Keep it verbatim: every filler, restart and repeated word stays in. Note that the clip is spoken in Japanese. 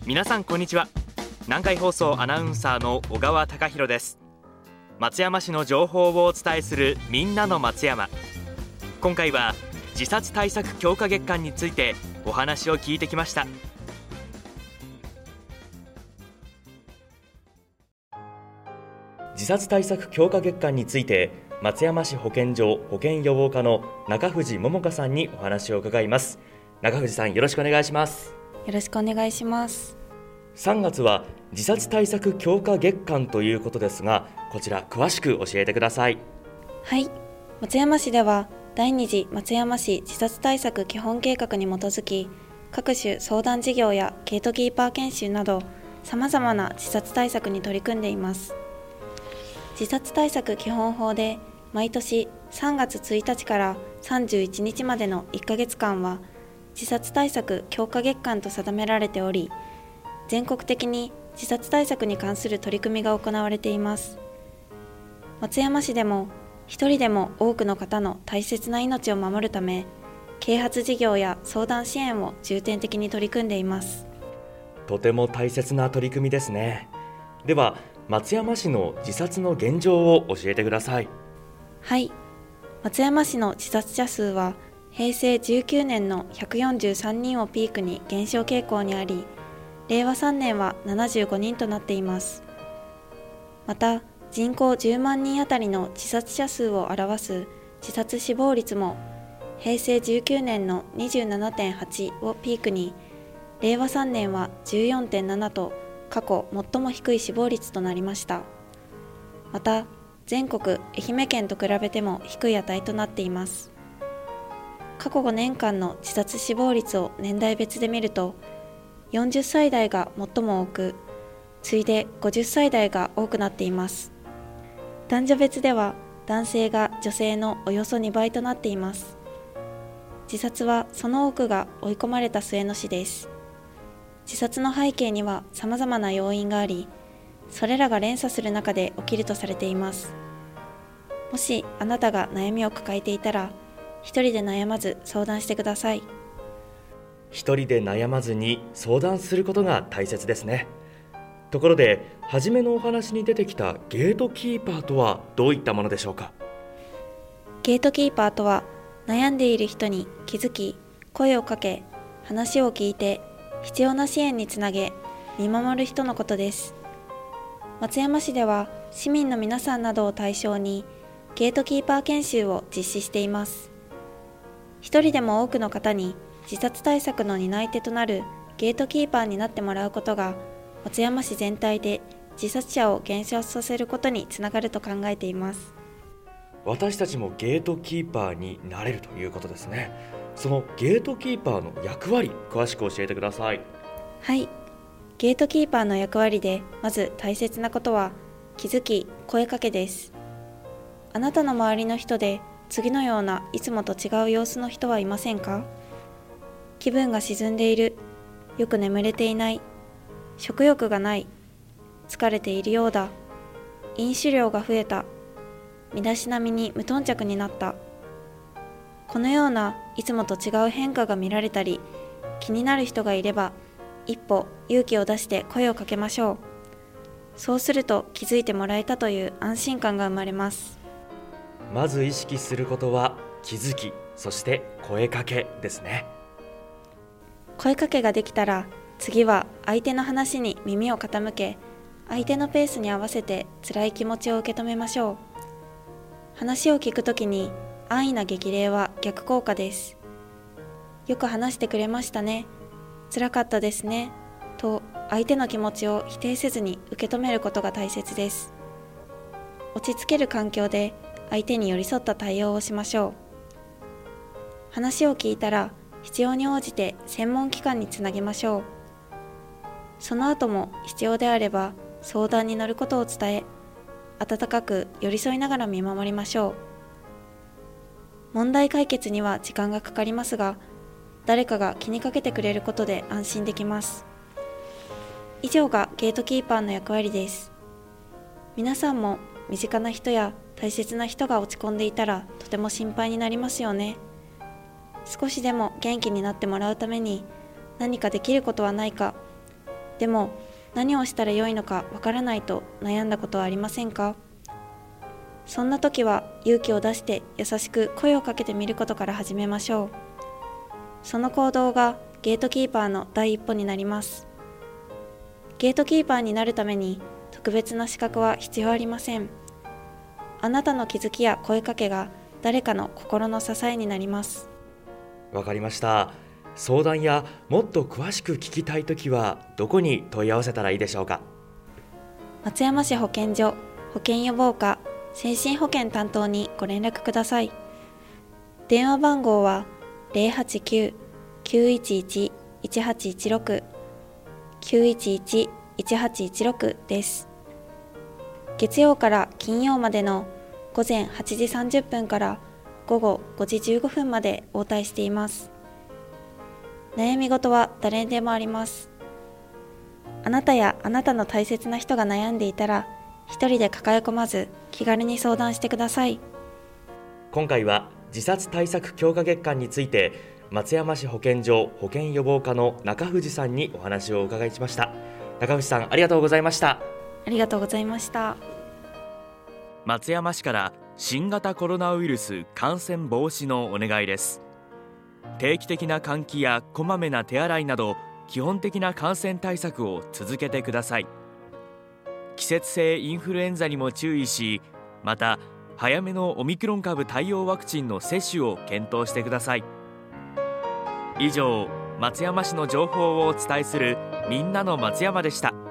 皆さんこんにちは。南海放送アナウンサーの小川貴博です。松山市の情報をお伝えするみんなの松山。今回は自殺対策強化月間についてお話を聞いてきました。自殺対策強化月間について松山市保健所保健予防課の中藤桃香さんにお話を伺います。中藤さん、よろしくお願いします。 よろしくお願いします。 さんがつは自殺対策強化月間ということですが、こちら詳しく教えてください。 はい、松山市では第二次松山市自殺対策基本計画に基づき、各種相談事業やゲートキーパー研修などさまざまな自殺対策に取り組んでいます。自殺対策基本法で毎年さんがつついたちからさんじゅういちにちまでのいっかげつかんは自殺対策強化月間と定められており、全国的に自殺対策に関する取り組みが行われています。松山市でも一人でも多くの方の大切な命を守るため、啓発事業や相談支援を重点的に取り組んでいます。 とても大切な取り組みですね。では松山市の自殺の現状を教えてください。 はい、松山市の自殺者数はへいせいじゅうきゅうねんのひゃくよんじゅうさんにんをピークに減少傾向にあり、れいわさんねんはななじゅうごにんとなっています。また人口じゅうまんにんあたりの自殺者数を表す自殺死亡率もへいせいじゅうきゅうねんの にじゅうななてんはち をピークに、れいわさんねんは じゅうよんてんなな と過去最も低い死亡率となりました。また全国愛媛県と比べても低い値となっています。過去ごねんかんの自殺死亡率を年代別で見ると、よんじゅっさいだいが最も多く、次いでごじゅっさいだいが多くなっています。男女別では男性が女性のおよそにばいとなっています。自殺はその多くが追い込まれた末の死です。自殺の背景には様々な要因があり、それらが連鎖する中で起きるとされています。もしあなたが悩みを抱えていたら、一人で悩まず相談してください。 一人で悩まずに相談することが大切ですね。ところで、初めのお話に出てきたゲートキーパーとはどういったものでしょうか。 ゲートキーパーとは、悩んでいる人に気づき、声をかけ、話を聞いて、必要な支援につなげ、見守る人のことです。松山市では市民の皆さんなどを対象にゲートキーパー研修を実施しています。一人でも多くの方に自殺対策の担い手となるゲートキーパーになってもらうことが、松山市全体で自殺者を減少させることにつながると考えています。 私たちもゲートキーパーになれるということですね。そのゲートキーパーの役割、詳しく教えてください。 はい、ゲートキーパーの役割でまず大切なことは、気づき、声かけです。あなたの周りの人で次のようないつもと違う様子の人はいませんか？気分が沈んでいる、よく眠れていない、食欲がない、疲れているようだ、飲酒量が増えた、身だしなみに無頓着になった。このようないつもと違う変化が見られたり、気になる人がいれば、一歩勇気を出して声をかけましょう。そうすると気づいてもらえたという安心感が生まれます。 まず意識することは気づき、そして声かけですね。 声かけができたら、次は相手の話に耳を傾け、相手のペースに合わせて辛い気持ちを受け止めましょう。話を聞くときに安易な激励は逆効果です。よく話してくれましたね、辛かったですねと相手の気持ちを否定せずに受け止めることが大切です。落ち着ける環境で相手に寄り添った対応をしましょう。話を聞いたら必要に応じて専門機関につなげましょう。その後も必要であれば相談に乗ることを伝え、温かく寄り添いながら見守りましょう。問題解決には時間がかかりますが、誰かが気にかけてくれることで安心できます。以上がゲートキーパーの役割です。皆さんも身近な人や大切な人が落ち込んでいたらとても心配になりますよね。少しでも元気になってもらうために何かできることはないか、 でも何をしたらよいのかわからないと悩んだことはありませんか？そんな時は勇気を出して優しく声をかけてみることから始めましょう。その行動がゲートキーパーの第一歩になります。ゲートキーパーになるために特別な資格は必要ありません。あなたの気づきや声かけが誰かの心の支えになります。 わかりました。相談やもっと詳しく聞きたいときはどこに問い合わせたらいいでしょうか？ 松山市保健所保健予防課精神保健担当にご連絡ください。電話番号は ゼロはちきゅう きゅういちいち いちはちいちろく きゅういちいち いちはちいちろく です。月曜から金曜までのごぜんはちじさんじゅっぷんからごごごじじゅうごふんまで応対しています。悩み事は誰にでもあります。あなたやあなたの大切な人が悩んでいたら、一人で抱え込まず気軽に相談してください。 今回は自殺対策強化月間について松山市保健所保健予防課の中藤さんにお話をお伺いしました。中藤さん、ありがとうございました。 ありがとうございました。 松山市から新型コロナウイルス感染防止のお願いです。定期的な換気やこまめな手洗いなど基本的な感染対策を続けてください。季節性インフルエンザにも注意し、また早めのオミクロン株対応ワクチンの接種を検討してください。以上、松山市の情報をお伝えするみんなの松山でした。